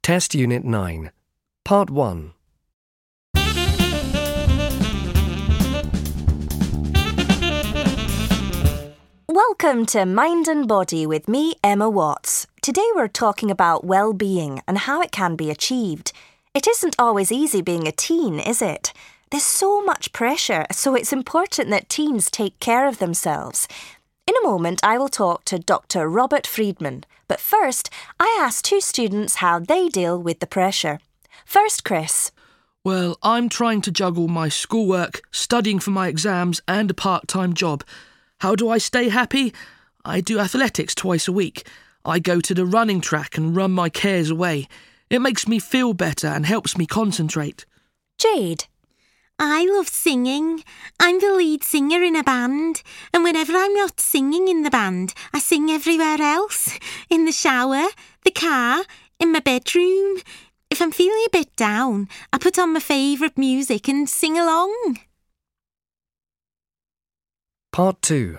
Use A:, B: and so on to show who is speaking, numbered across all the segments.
A: Test Unit 9, Part 1.
B: Welcome to Mind and Body with me, Emma Watts. Today we're talking about well-being and how it can be achieved. It isn't always easy being a teen, is it? There's so much pressure, so it's important that teens take care of themselves. In a moment, I will talk to Dr. Robert Friedman. But first, I asked two students how they deal with the pressure. First, Chris.
C: Well, I'm trying to juggle my schoolwork, studying for my exams and a part-time job. How do I stay happy? I do athletics twice a week. I go to the running track and run my cares away. It makes me feel better and helps me concentrate.
B: Jade.
D: I love singing. I'm the lead singer in a band, and whenever I'm not singing in the band, I sing everywhere else. In the shower, the car, in my bedroom. If I'm feeling a bit down, I put on my favourite music and sing along.
A: Part 2.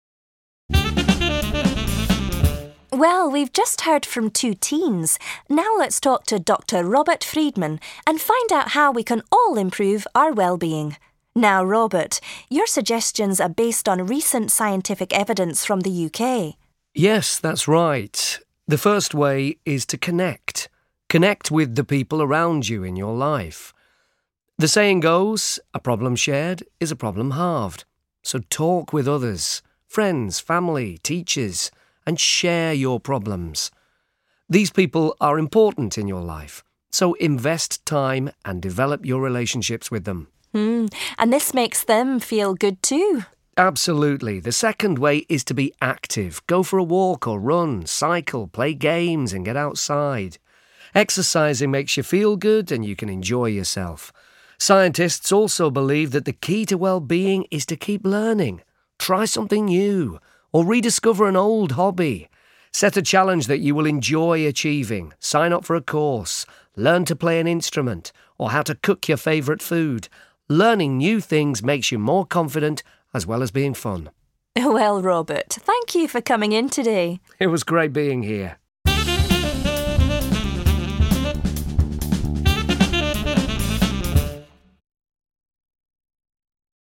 B: Well, we've just heard from two teens. Now let's talk to Dr. Robert Friedman and find out how we can all improve our well-being. Now, Robert, your suggestions are based on recent scientific evidence from the UK.
A: Yes, that's right. The first way is to connect. Connect with the people around you in your life. The saying goes, a problem shared is a problem halved. So talk with others, friends, family, teachers, and share your problems. These people are important in your life, so invest time and develop your relationships with them.
B: And this makes them feel good too.
A: Absolutely. The second way is to be active. Go for a walk or run, cycle, play games and get outside. Exercising makes you feel good and you can enjoy yourself. Scientists also believe that the key to well-being is to keep learning. Try something new or rediscover an old hobby. Set a challenge that you will enjoy achieving. Sign up for a course. Learn to play an instrument or how to cook your favourite food. Learning new things makes you more confident as well as being fun.
B: Well, Robert, thank you for coming in today.
A: It was great being here.